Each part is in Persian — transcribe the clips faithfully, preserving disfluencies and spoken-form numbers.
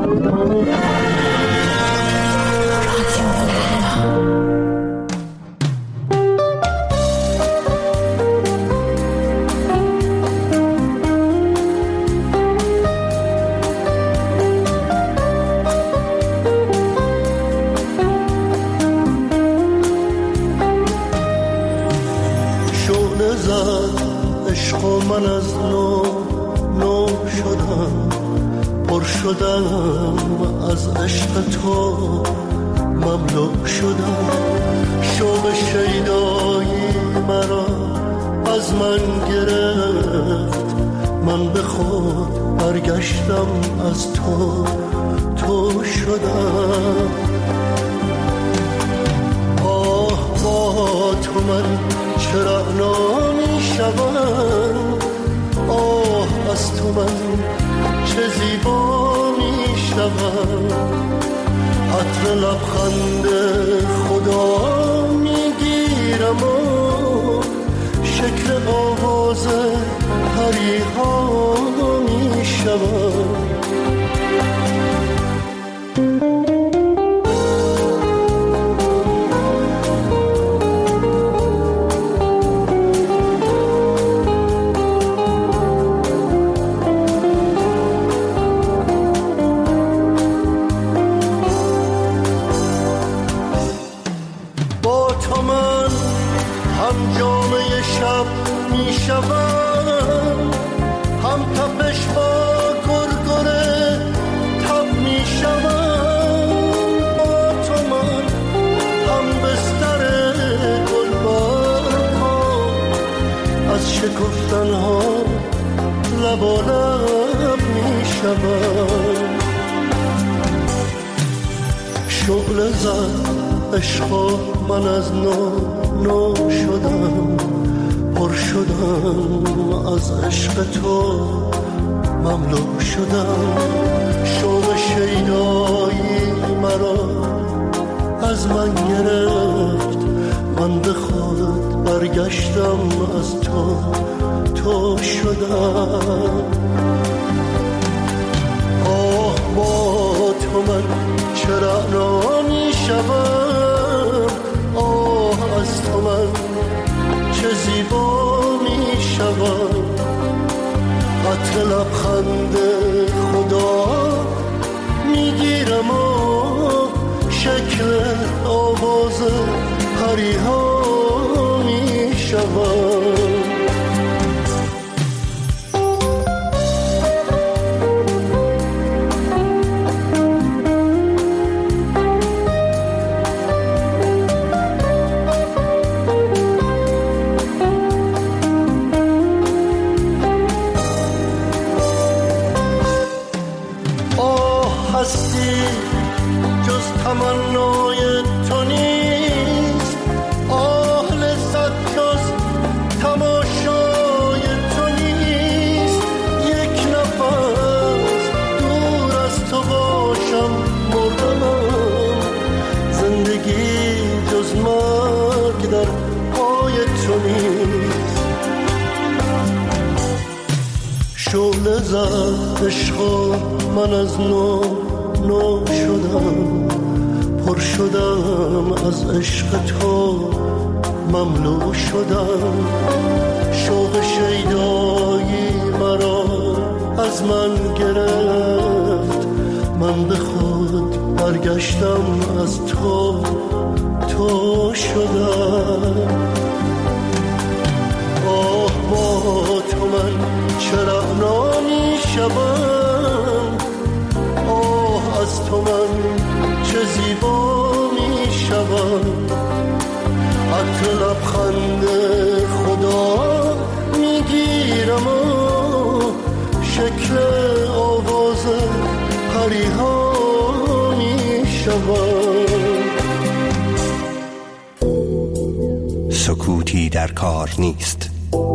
سکوتی در کار نیست.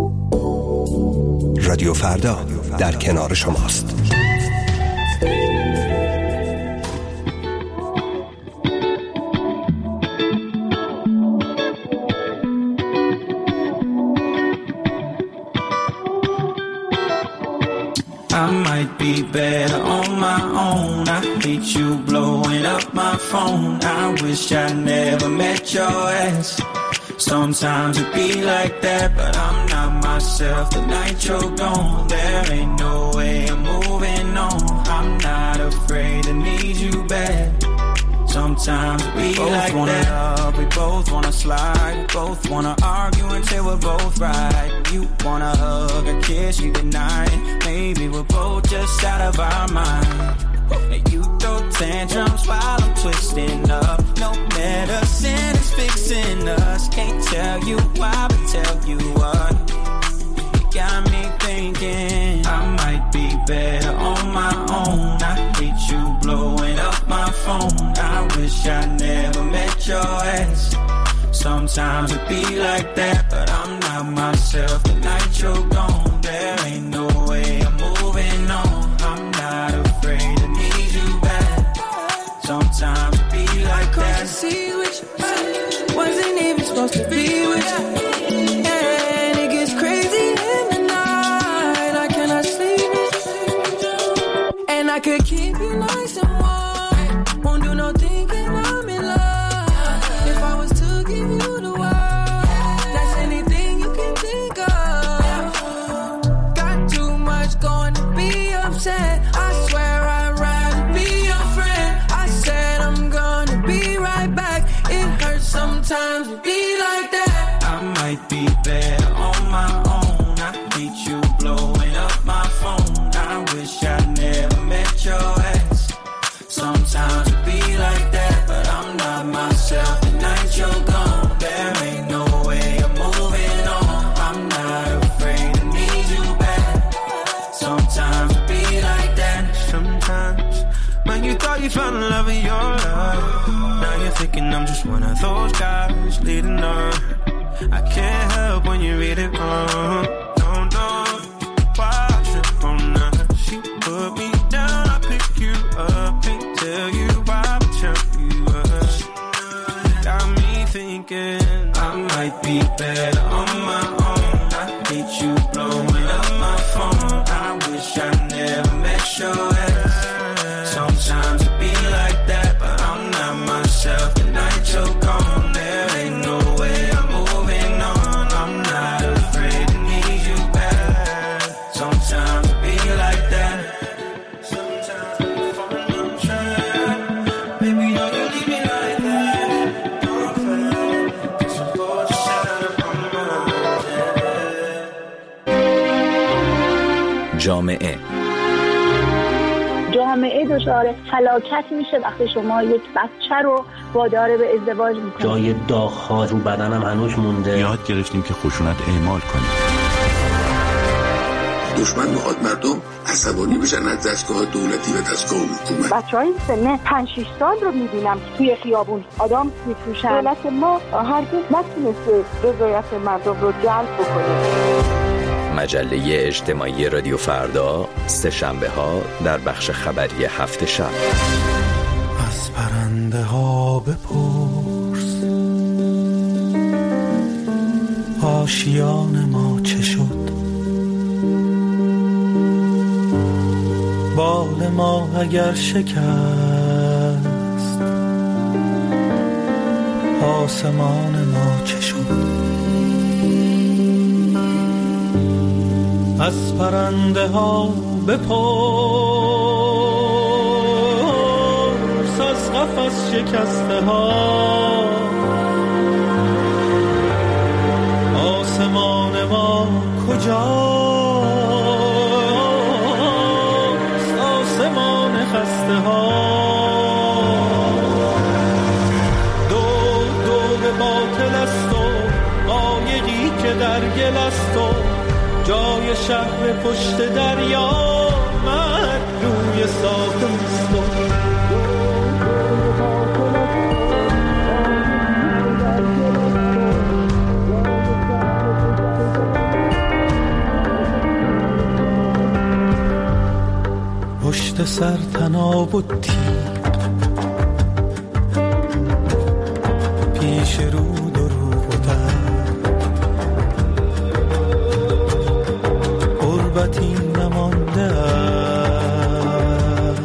رادیو فردا در کنار شماست. I might be better on on my own. I hate you blowing up my phone. I wish I never met your ass. Sometimes it be like that, but I'm not myself. The night you're gone, there ain't no way I'm moving on. I'm not afraid to need you back. Sometimes it be we like wanna that. Love, we both wanna slide. We both wanna argue until we're both right. You wanna hug and kiss, you deny it. Maybe we're both just out of our mind. And you throw tantrums while I'm twisting up. No medicine is fixing us. Can't tell you why, but tell you what. You got me thinking I might be better on my own. I hate you blowing up my phone. I wish I never met your ass. Sometimes it be like that, but I'm not myself. The night you're gone, there ain't no way I'm moving on. I'm not afraid to need you back. Sometimes it be like that. Cause I see with you, wasn't even supposed to be with you. And it gets crazy in the night. I cannot sleep. And I could keep you nice and warm. Won't do no thinking I'm in love. If I was to give you the world, that's anything you can think of. Got too much going to be upset. I swear I'd rather be your friend. I said I'm gonna be right back. It hurts sometimes to be like that. I might be better on my own. I hate you blowing up my phone. I wish I never met your ass. Sometimes it be like that, but I'm not myself. The night you're gone, there ain't no way I'm moving on. I'm not afraid to need you back. Sometimes it be like that. Sometimes when you thought you found love in your life, now you're thinking I'm just one of those guys leading on. I can't help when you read it wrong. Don't know why I trip on her. She put me down, I pick you up and tell you why I tell you up. Got me thinking I might be better on my own. I hate you blowing up my phone. I wish I never met your ass. Sometimes it be like that, but I'm not myself. The night you're gone, there ain't no way I'm moving on. I'm not afraid to need you back. Sometimes it be like that. Sometimes I fall on track. Baby, don't you leave me like that. Don't fail, 'cause we're both just out of our minds. جامعه جامعه دچار فلاکت میشه وقتی شما یک بچه رو وادار به ازدواج میکنید. جای داغ‌ها رو بدنم هنوز مونده. یاد گرفتیم که خشونت اعمال کنیم. دشمن میخواد مردم عصبانی بشن از دستگاه دولتی و دستگاه حکومت. بچه‌های سن پنج شش سال رو میبینم که توی خیابون آدم میفروشن. دولت ما هرگز نتونسته رضایت مردم رو جلب بکنه. مجله اجتماعی رادیو فردا سه شنبه ها در بخش خبری هفت شب. از پرنده ها بپرس آشیان ما چه شد، بال ما اگر شکست آسمان ما چه شد. از پرنده ها بپرس از قفس شکسته ها آسمان ما کجاست، آسمان خسته ها. دور دور باطل است و قایقی که در گل است و جای شهر پشت دریا مرد روی ساحل است. پشت سر تناب و تیغ پیش رود و روح و درد غربتی نمانده است.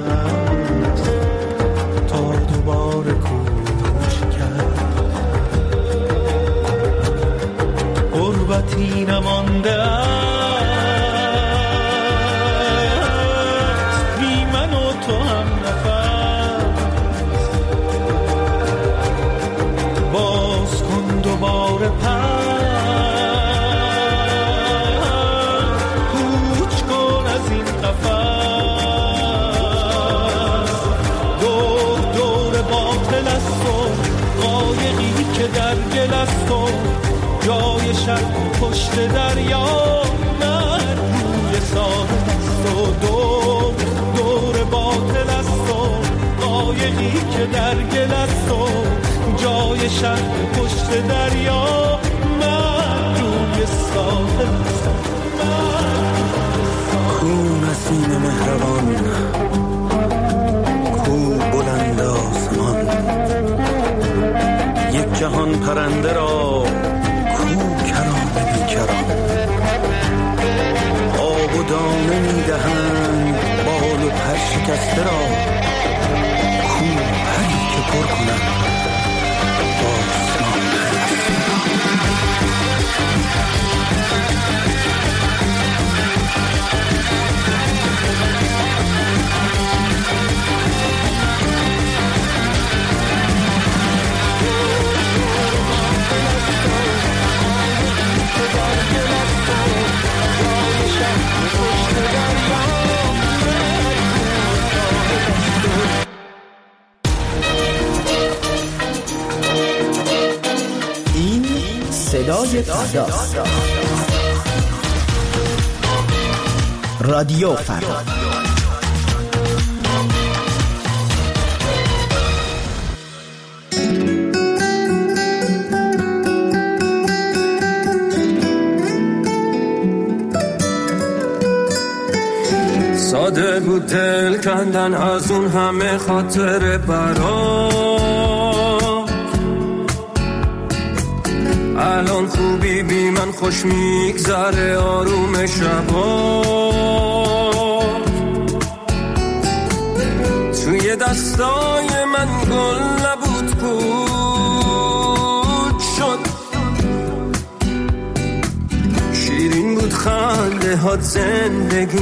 تو هم نفس باز کن دوباره پر کوچ کن از این قفس دور دور باطل است و قایقی که در گل است و جای شب پشت دریا من روی ساحل است و دور دور باطل است و قایقی که در گل است و جای شب پشت دریا من روی ساحل است. کو نسیم مهربان کو بلند آسمان یک جهان پرنده را آب و دانه میدهند بال و پر شکسته را کو پری که پر کنند آسمان. این صدای فردا، رادیو فردا. ساده بود دل کندن از اون همه خاطر برات، الان خوبی بی من خوش میگذره آروم شبات، توی دستای من گل نبود پود شد، شیرین بود خنده هات زندگی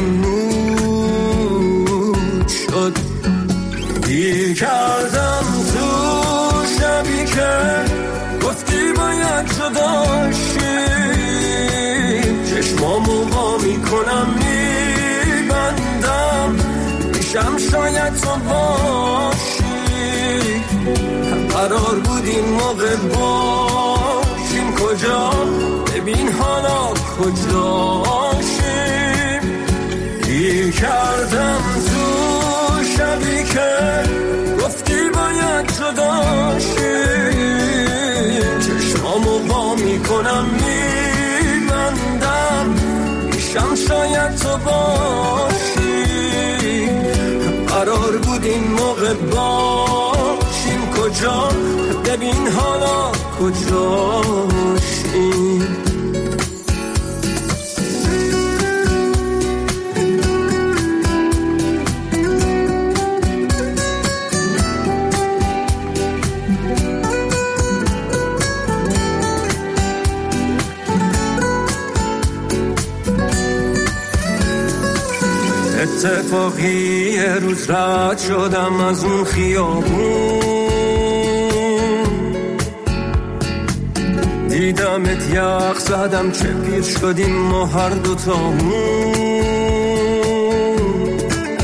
نور شد، گیر کردم تو شبی که گفتی باید جدا شیم، چشمامو وا میکنم میبندم میشم شاید تو باشی، قرار بود این موقع باشیم کجا، ببین حالا کجاشیم، گیر کردم تو شبی که گفتی باید جدا شیم، چشمامو وا میکنم میبندم میشم شاید تو باشی، قرار بود این موقع باشیم کجا، ببین حالا کجاشیم. اتفاقی یه روز رد شدم از اون خیابون، دیدمت یخ زدم چه پیر شدیم ما هر دوتامون،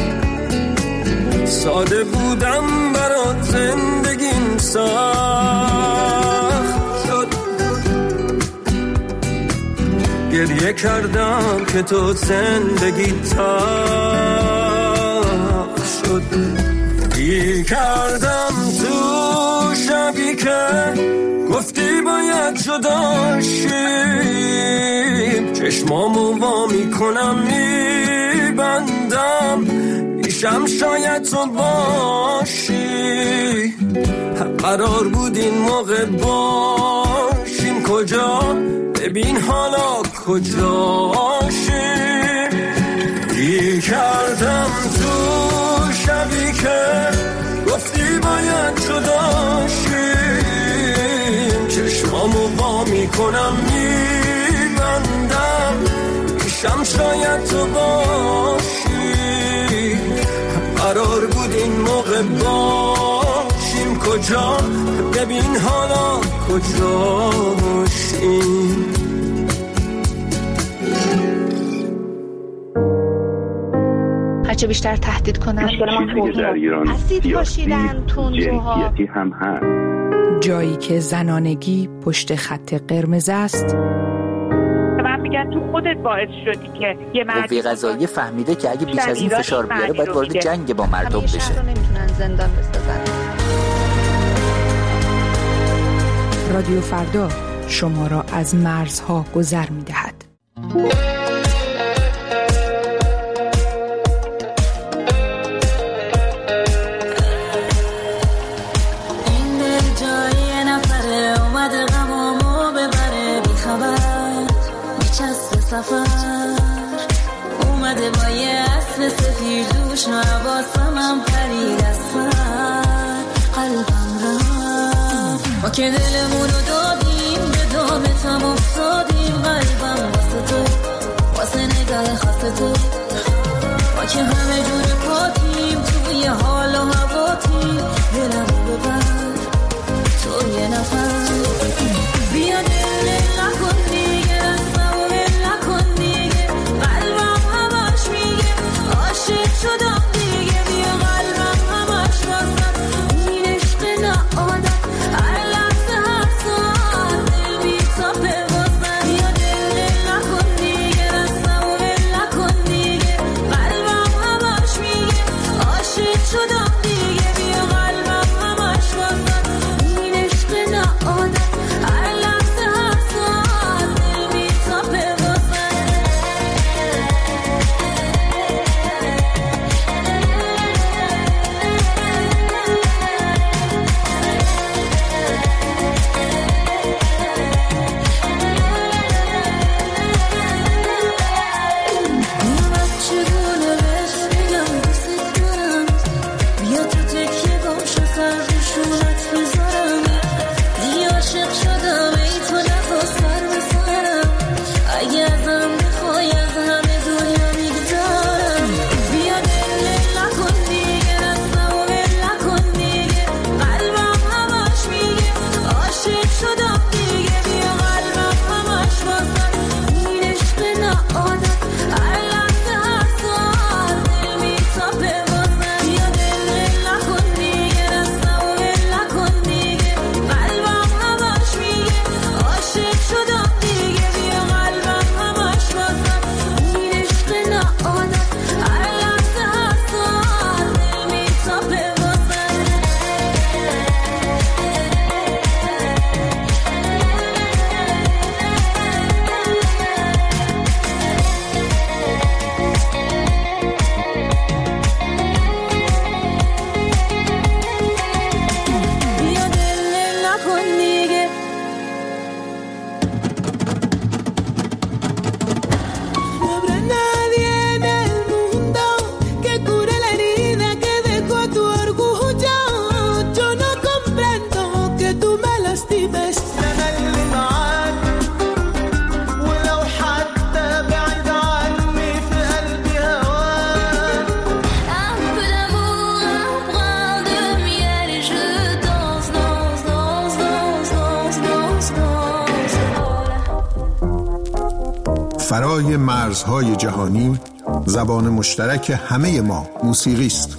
ساده بودم برات زندگیم سخت شد، گریه کردم که تو زندگی تلخ شد، گیر کردم تو شبی که گفتی باید جدا شیم، چشمامو وا میکنم میبندم میشم شاید تو باشی، قرار بود این موقع باشیم کجا، ببین حالا کجاشیم، گیر کردم تو شبی که گفتی باید جدا شیم، چشمامو وا میکنم میبندم میشم شاید تو باشی، قرار بود این موقع باشیم کجا، ببین حالا کجاشیم. هرچه بیشتر تهدید کنن اسید پاشیدن تندروها هم هست. جایی که زنانگی پشت خط قرمز است. من میگن تو خودت باعث شدی که یه مرد قوه قضاییه فهمیده که اگه بیش از این فشار بیاره باید وارد جنگ با مردم بشه. همیشه رو نمیتونن زندان بسازن. رادیو فردا شما را از مرزها گذر میدهد. اومده با یه اسب سفیر دوش حواسمم پرید از سر قلبم رفت ما که دلمونو دادیم به دامتم افتادیم قلبم واسه تو واسه نگاه خاص تو ما که همه جور پاتیم توی حال و هواتیم دلمو ببر تو یه نفر بیا دل نکن دیگه شدم دیگه بیا قلبم همش واسم این عشق نعادت هر لحظه هر ساعت دل بی‌تابه واسم بیا دل نکن دیگه رستم و ول نکن دیگه قلبم همش میگه عاشق شدم دیگه بیا قلبم همش واسم این عشق نعادت هر لحظه هر ساعت دل بی‌تابه فرای مرزهای جهانی، زبان مشترک همه ما موسیقی است.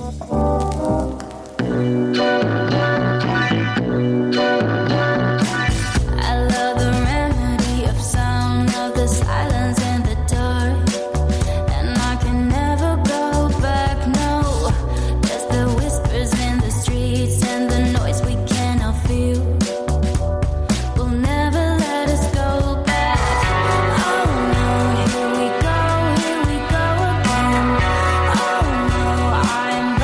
I'm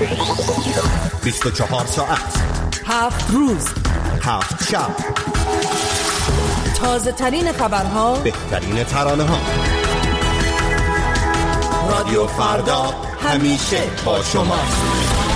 بیست و چهار ساعت، هفت روز، هفت شب، تازه ترین خبرها، بهترین ترانه ها. رادیو فردا همیشه با شماست.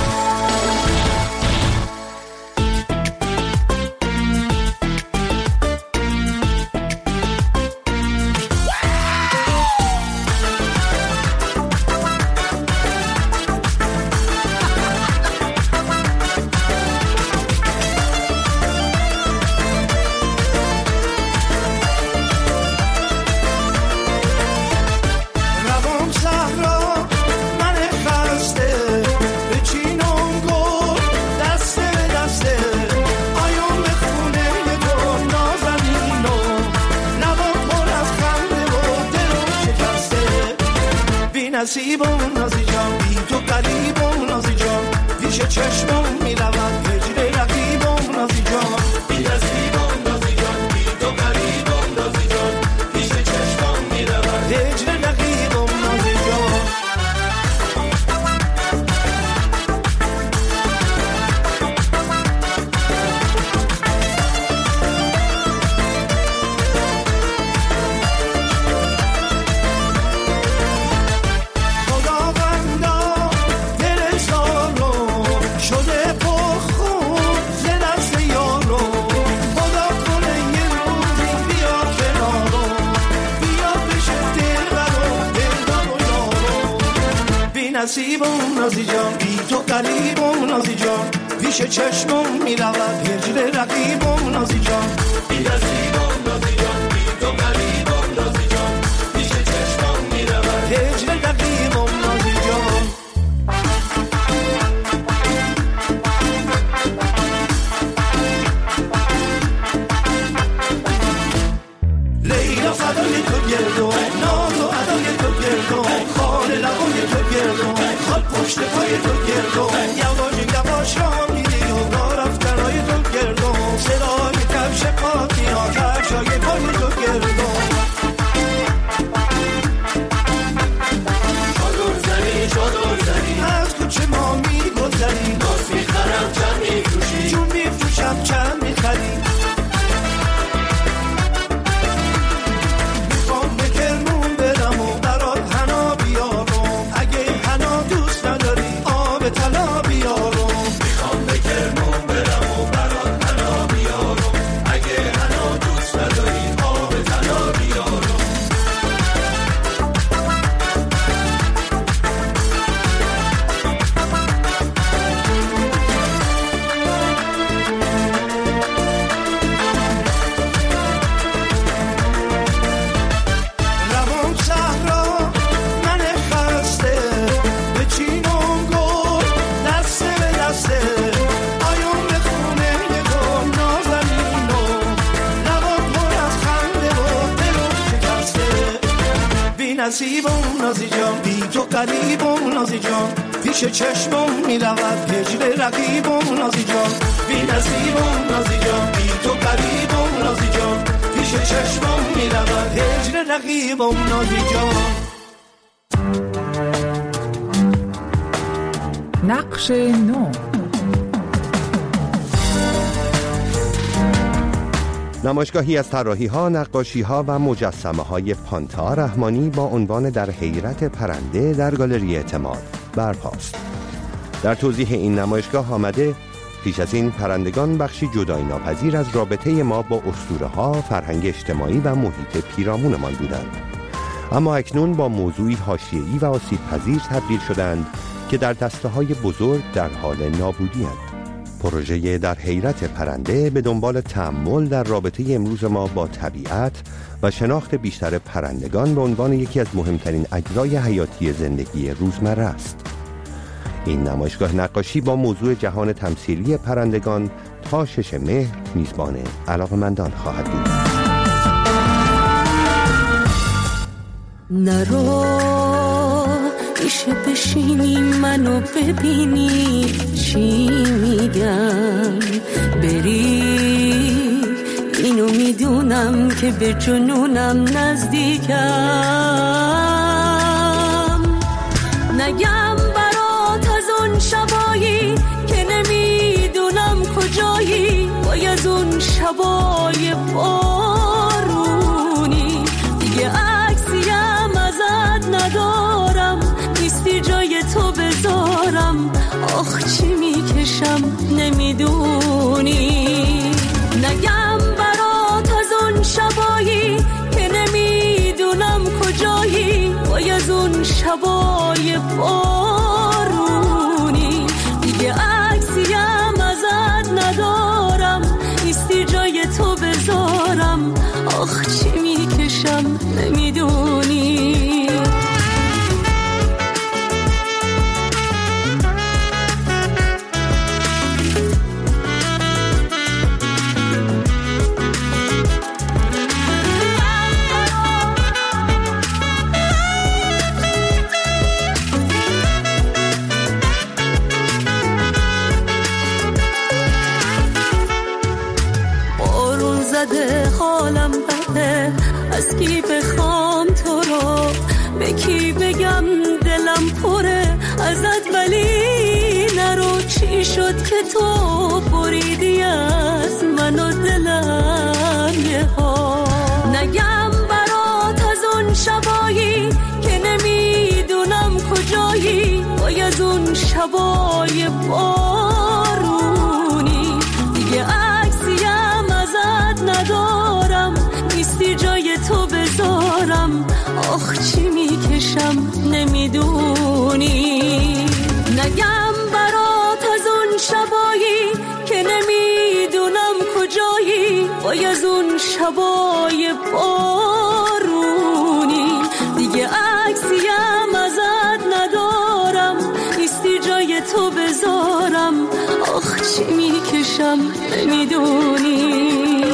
نصیبم نازی جان، بی تو قریبم نازی جان، پیش چشمم میرود هجر رقیبم نازی جان، بی نصیبم نازی جان، بی تو قریبم نازی جان، پیش چشمم میرود هجر رقیبم نازی جان. نصیبم نازی جان، بی تو قریبم نازی جان، پیش چشمم میرود هجر رقیبم نازی جان، بی نصیبم نازی جان، بی تو قریبم نازی جان، پیش چشمم میرود هجر رقیبم نازی جان. لیلا فدای تو گردم، ناز و ادای تو گردم، خال لبای تو گردم، خال پشت پای تو گردم، یواش یواش را میری و را رفتنای تو گردم، صدای کفش پاکی ها کفشای پای تو گردم. چادر زنی چادر زنی از کوچه ما میگذری، ناز میخرم چند میفروشی، جون میفروشم چند میخری، طلا بیارم، میخوام به کرمون برم و برات طلا بیارم، اگه هنو دوست نداری آب طلا بیارم. روان صحرا من خسته به چینم گل دسته به دسته، آیون به خونه نگاه نازنینو، لبان پر از خنده و دلم شکسته، بی نصیبم نازی جان، بی تو قریبم نازی جان، پیش چشمم میرود هجر رقیبم نازی جان، بی نصیبم نازی جان، بی تو قریبم نازی جان، پیش چشمم میرود هجر رقیبم نازی جان. نقش نو. نمایشگاهی از طراحی‌ها، نقاشی‌ها و مجسمه‌های پانتا رحمانی با عنوان در حیرت پرنده در گالری اعتماد برپاست. در توضیح این نمایشگاه آمده پیش از این پرندگان بخشی جدایی ناپذیر از رابطه ما با اسطوره‌ها، فرهنگ اجتماعی و محیط پیرامونمان بودند. اما اکنون با موضوعی حاشیه‌ای و آسیب‌پذیر تبدیل شدند که در دسته‌های بزرگ در حال نابودی اند. پروژه در حیرت پرنده به دنبال تأمل در رابطه امروز ما با طبیعت و شناخت بیشتر پرندگان به عنوان یکی از مهمترین اجزای حیاتی زندگی روزمره است. این نمایشگاه نقاشی با موضوع جهان تمثیلی پرندگان تا شش مهر میزبان علاقه‌مندان خواهد بود. نرو میشه بشینی منو ببینی چی میگم، بری اینو میدونم که به جنونم نزدیکم، نگم برات از اون شبا شبای بارونی، دیگه عکسیم ازت ندارم، نیستی جای تو بذارم، آخ چی میکشم نمیدونی. نگم برات از اون شبایی که نمیدونم کجایی، وای از اون شبای بارونی، دیگه عکسیم ازت ندارم، نیستی جای تو بذارم، آخ چی میکشم نمیدونی. حالم بده، از کی بخوام تو رو، به کی بگم دلم پره ازت، ولی نرو. چی شد که تو بریدی از من و دلم یه ها. نگم برات از اون شبایی که نمیدونم کجایی، وای از اون شبای بارونی، دیگه عکسیم ازت ندارم، نیستی جای تو بذارم، آخ چی میکشم نمیدونی. نگم برات از اون شبایی که نمیدونم کجایی، وای از اون شبای بارونی، دیگه عکسیم ازت ندارم، نیستی جای تو بذارم، آخ چی میکشم نمیدونی.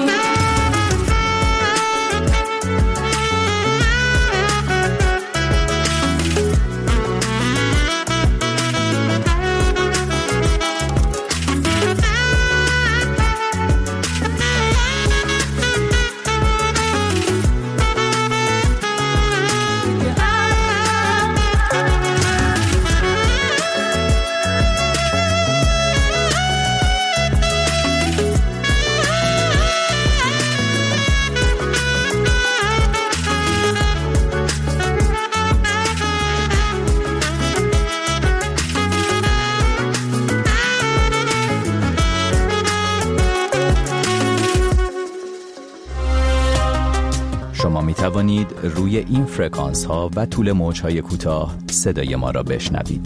شما می توانید روی این فرکانس ها و طول موج های کوتاه صدای ما را بشنوید.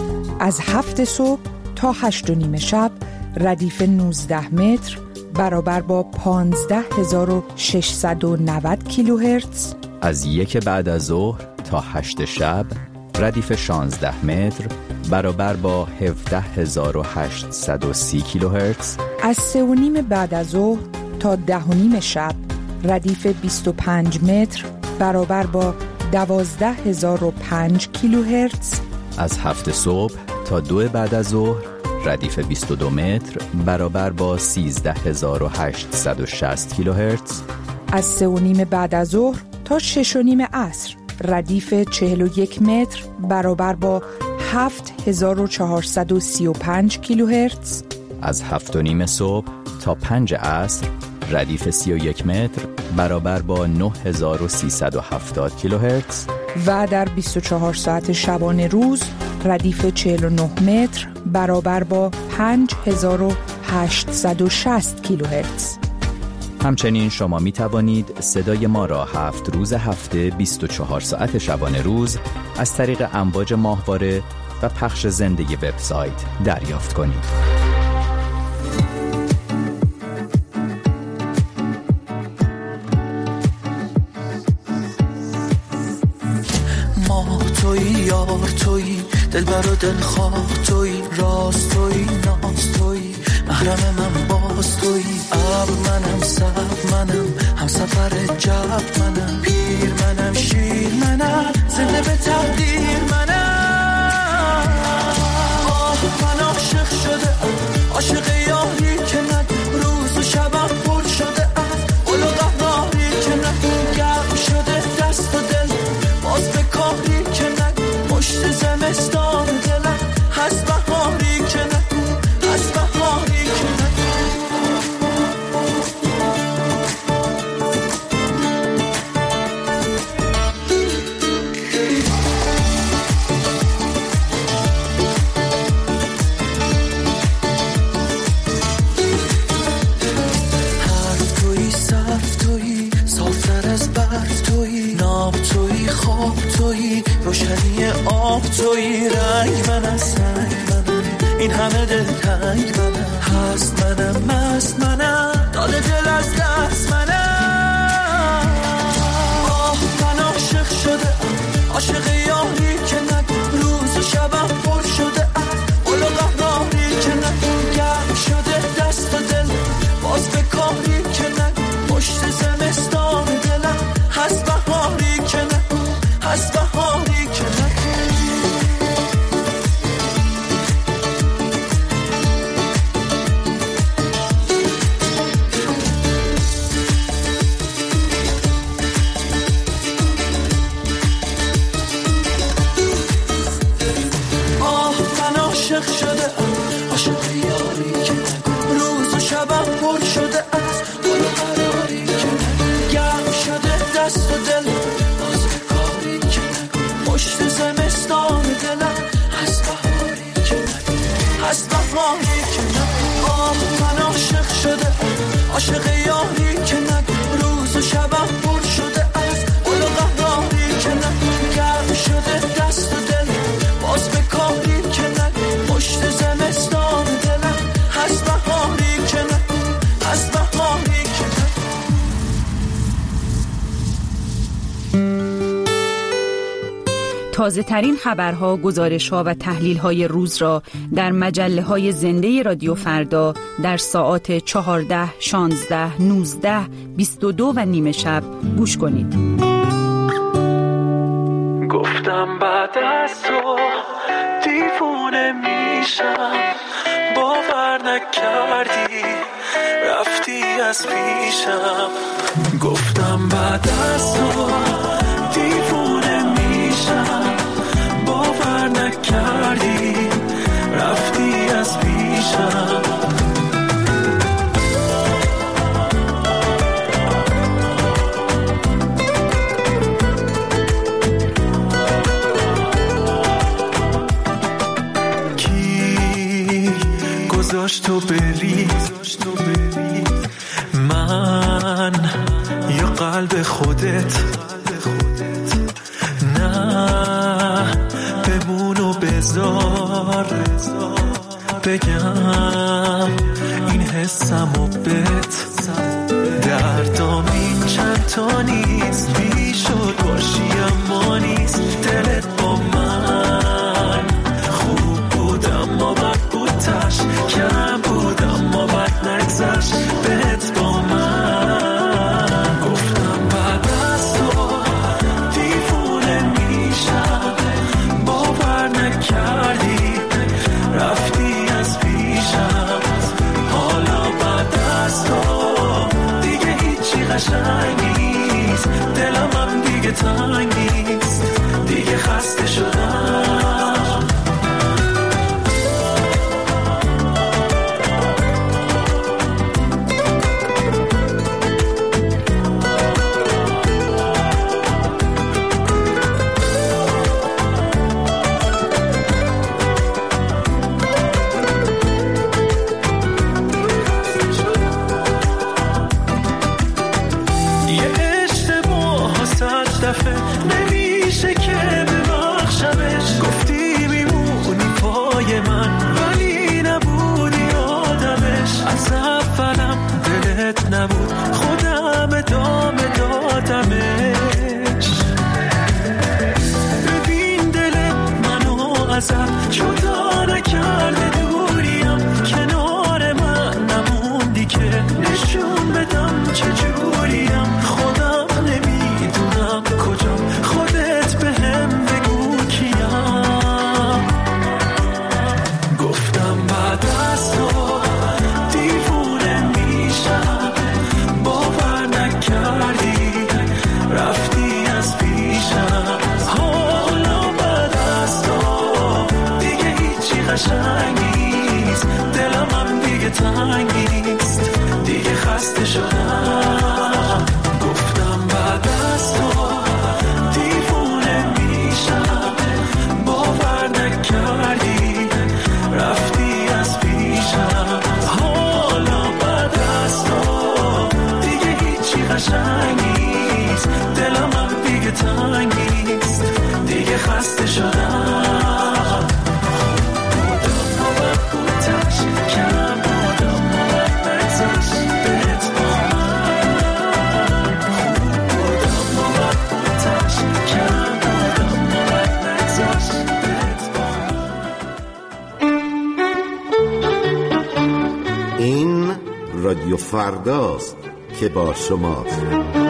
از هفت صبح تا هشت و نیم شب ردیف نوزده متر برابر با پانزده هزار و ششصد و نود کیلوهرتز. از یک بعد از ظهر تا هشت شب ردیف شانزده متر برابر با هفده هزار و هشتصد و سی کیلوهرتز. از سه و نیم بعد از ظهر تا ده و نیم شب ردیف بیست و پنج متر برابر با دوازده هزار و پنج کیلوهرتز. از هفت صبح تا دو بعد از ظهر ردیف بیست و دو متر برابر با سیزده هزار و هشتصد و شصت کیلوهرتز. از سه و نیم بعد از ظهر تا شش و نیم عصر ردیف چهل و یک متر برابر با هفت هزار و چهارصد و سی و پنج کیلوهرتز. از هفت و نیم صبح تا پنج عصر ردیف سی و یک متر برابر با نه هزار و سیصد و هفتاد کیلوهرتز. و در بیست و چهار ساعت شبانه روز ردیف چهل و نه متر برابر با پنج هزار و هشتصد و شصت کیلوهرتز. همچنین شما می توانید صدای ما را هفت روز هفته بیست و چهار ساعت شبانه روز از طریق امواج ماهواره و پخش زنده وبسایت دریافت کنید. توی یار توی دلبر و دلخواه توی راست توی ناز توی محرم من باز توی ابر منم سب منم هم سفر جب منم پیر منم شیر منم زنده به تقدیر منم. آه من عاشق شده عاشق یاری که من روز و شبم پر شده قل و قهاری که من گرم شده دست و دل باز به کاری که من پشت زمستان دلم هست بهاری که من هست بهاری که من. همه دل تنگ منم، هست منم، مست منم، داده دل از دست منم. آه من عاشق شده، عاشق یاری که نگو روز و شبم پر شده، قول و قهراری که نگو گرم شده دست و دل، باز به کاری که نگو پشت زمستان دلم هست بهاری که نگو، هست بهاری که نگو. آه من عاشق شده، عاشق یاری که نگو روز و شبم پر شده، قول و قراری که نگو گرم شده دست و دل، باز به کاری که نگو پشت زمستان دلم هست بهاری که نگو، هست بهاری که نگو. آه من عاشق شده، عاشق یاری که نگو روز و شبم پر شده، قول و قراری که نگو گرم شده دست و دل، باز به کاری که نگو پشت زمستان دلم هست بهاری که نگو، هست بهاری که نگو. تازه ترین خبرها، گزارش‌ها و تحلیل‌های روز را در مجله‌های زنده رادیو فردا در ساعات چهارده، شانزده، نوزده، بیست و دو و نیمه شب گوش کنید. گفتم بعد از تو دیوونه میشم، باور نکردی رفتی از پیشم. گفتم بعد از تو دیوونه میشم، باور نکردی رفتی از پیشم. کی گذاشت تو بری من یا قلب خودت؟ نه بمون و بذار بگم این حسم و بت، دردام این چند تا نیست، بی شد باشی اما نیست. دلت با من خوب بود اما بد بود، تش کم بود اما بد نگذشت بهت با من. گفتم بعد از تو دیوونه میشم، باور نکردی رفتی از پیشم. حالا بعد از تو دیگه هیچی قشنگ نیست، دلم هم دیگه تنگ نیست، دیگه خسته شدم. نمیشه که ببخشمش، گفتی میمونی پای من ولی نبودی آدمش. از اولم دلت نبود، خودم ادامه دادمش. ببین دل منو ازت جدا نکرده، دوریم کنار من نموندی که نشون بدم چجوریم. خودم نمیدونم کجام، خودت بهم بگو کیم. گفتم بعد از تو دیوونه میشم، باور نکردی رفتی از پیشم. حالا بعد از تو دیگه هیچی قشنگ نیست، دلم هم دیگه تنگ نیست، دیگه خسته شدم. گفتم بعد از تو دیوونه میشم، باور نکردی رفتی از پیشم. حالا بعد از تو دیگه هیچی قشنگ نیست، دلم هم دیگه تنگ نیست، دیگه خسته شدم. بودم و بد بود رادیو فرداست که با شماست.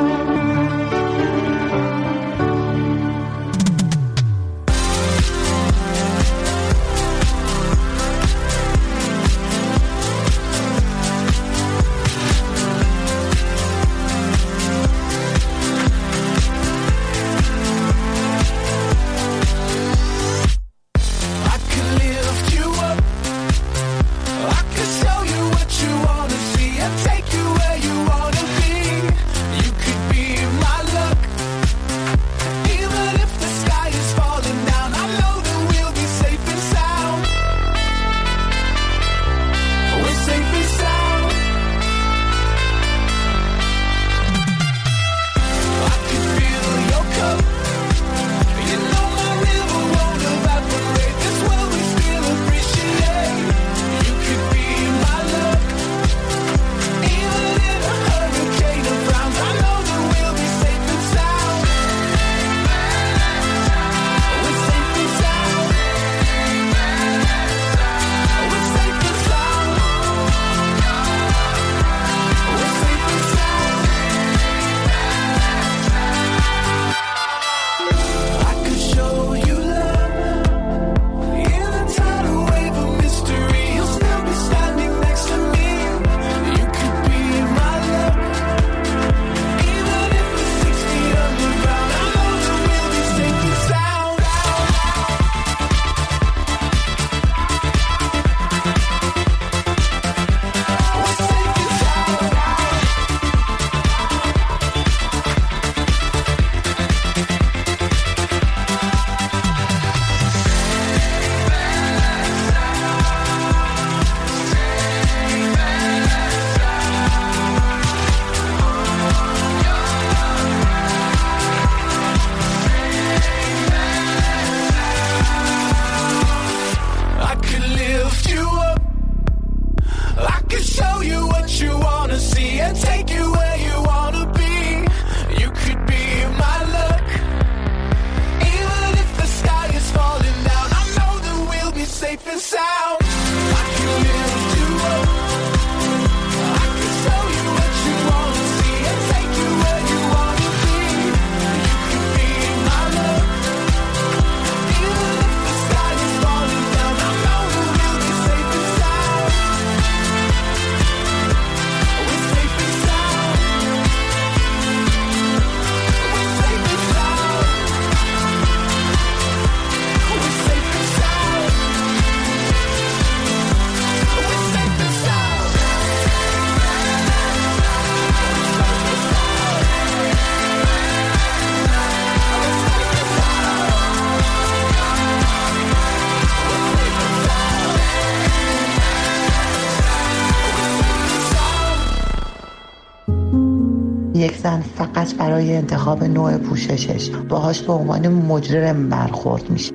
یک زن فقط برای انتخاب نوع پوششش باهاش به عنوان مجرم برخورد میشه.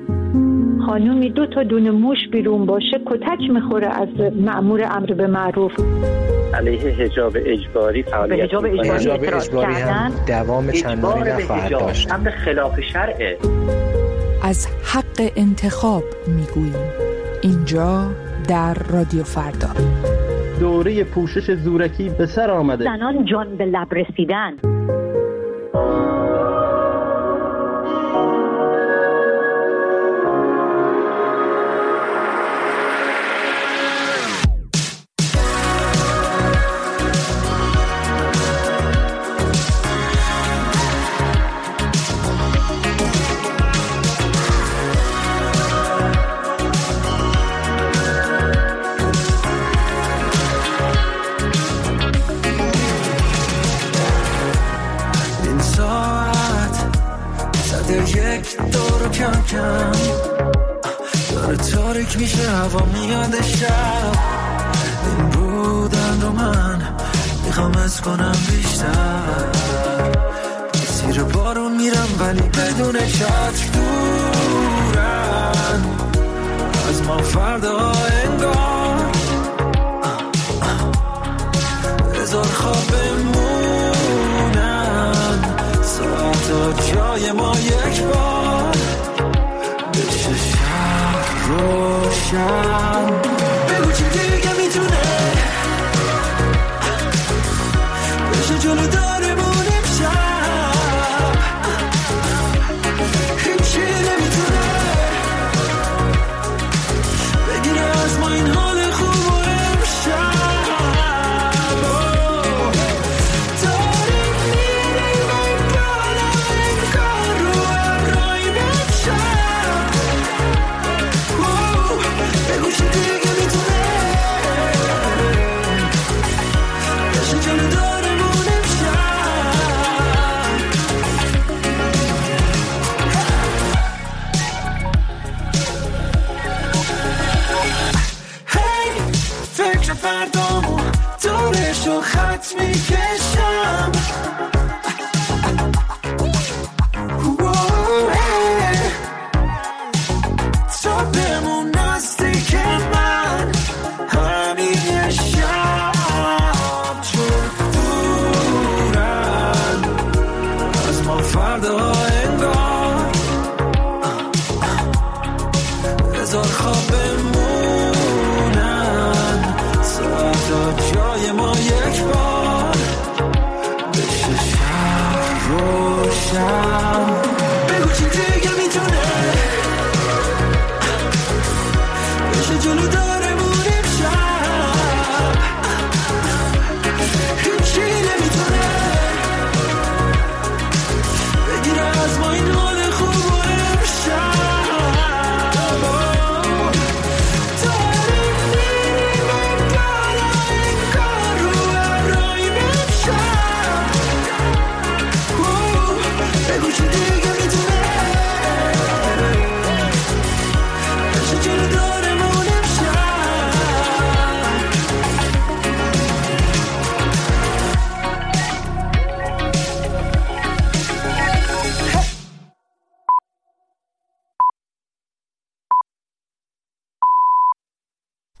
خانومی دو تا دونه موش بیرون باشه کتک میخوره از مأمور امر به معروف. علیه حجاب اجباری فعالیت حجاب اجباری, حجاب اجباری هم دوام چندانی نخواهد داشت. امر خلاف شرعه. از حق انتخاب میگوییم اینجا در رادیو فردا. دوره پوشش زورکی به سر آمده. زنان جان به لب رسیدن. داره تاریک میشه هوا میاد شب این بودن رو من میخوام از کنم بیشتر زیر بارون میرم ولی بدون چتر دورن از ما فردا انگار هزار خواب بمونن ساعتا جای ما یک بار بشه شب روشن بگو چی دیگه میتونه جلو دارمون امشب هیچی نمیتونه بگیره از ما این حال خوب و امشب فردامو دورشو خط میکشم تا بمون نزدیک من همین یه شب چون دورن از ما فردا انگار هزار خواب تا جای ما یک بار بشه شب روشن بگو چی دیگه میتونه بشه جلو داره